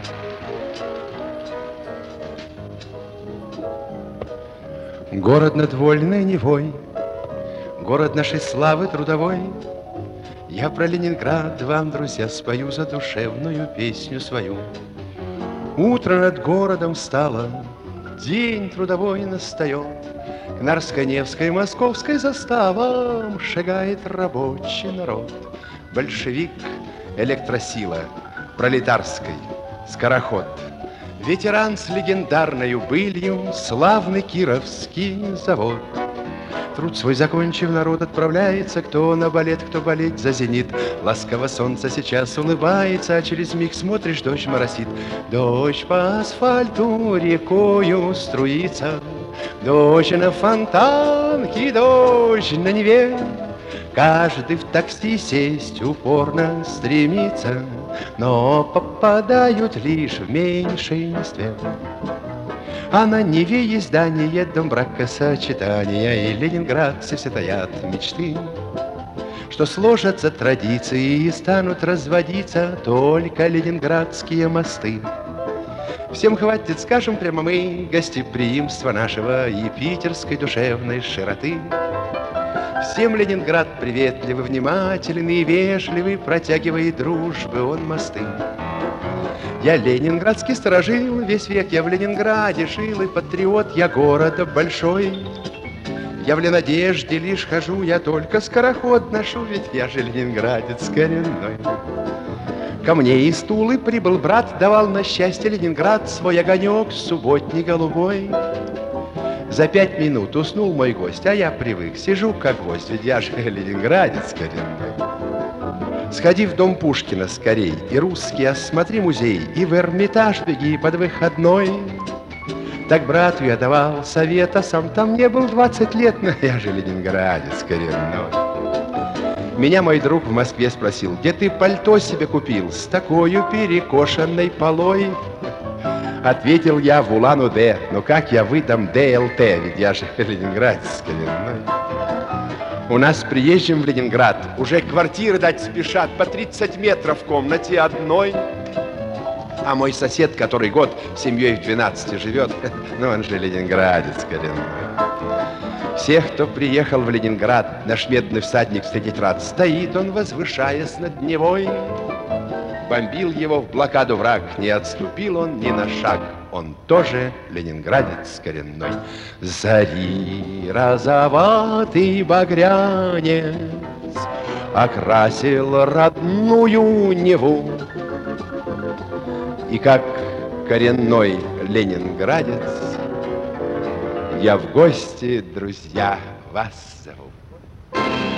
Город над вольной Невой, город нашей славы трудовой. Я про Ленинград вам, друзья, спою задушевную песню свою. Утро над городом встало, день трудовой настает. К Нарско-Невской, Московской заставам шагает рабочий народ. Большевик, электросила, пролетарской, скороход. Ветеран с легендарною былью, славный Кировский завод. Труд свой закончив, народ отправляется, кто на балет, кто болеть за «Зенит». Ласково солнце сейчас улыбается, а через миг смотришь, дождь моросит. Дождь по асфальту рекою струится, дождь на фонтанке, дождь на Неве. Каждый в такси сесть упорно стремится, но попадают лишь в меньшинстве. А на Неве есть здание, дом бракосочетания, и ленинградцы все таят мечты, что сложатся традиции и станут разводиться только ленинградские мосты. Всем хватит, скажем прямо мы, гостеприимства нашего и питерской душевной широты. Всем Ленинград приветливый, внимательный и вежливый, протягивает дружбы он мосты. Я ленинградский сторожил, весь век я в Ленинграде жил, и патриот я города большой. Я в Ленадежде лишь хожу, я только скороход ношу, ведь я же ленинградец коренной. Ко мне из Тулы прибыл брат, давал на счастье Ленинград свой огонек субботний голубой. За 5 минут уснул мой гость, а я привык, сижу как гвоздь, ведь я же ленинградец коренной. Сходи в дом Пушкина скорей, и русский осмотри музей, и в Эрмитаж беги под выходной. Так брату я давал совета, сам там не был 20 лет, но я же ленинградец коренной. Меня мой друг в Москве спросил, где ты пальто себе купил с такой перекошенной полой? Ответил я в Улан-Удэ, но как я выдам ДЛТ, ведь я же ленинградец коренной. У нас приезжим в Ленинград уже квартиры дать спешат по 30 метров в комнате одной. А мой сосед, который год семьей в 12 живет, ну он же ленинградец коренной. Всех, кто приехал в Ленинград, наш медный всадник встретить рад. Стоит он, возвышаясь над Невой. Бомбил его в блокаду враг, не отступил он ни на шаг. Он тоже ленинградец коренной. Зари розоватый багрянец окрасил родную Неву. И как коренной ленинградец я в гости, друзья, вас зову.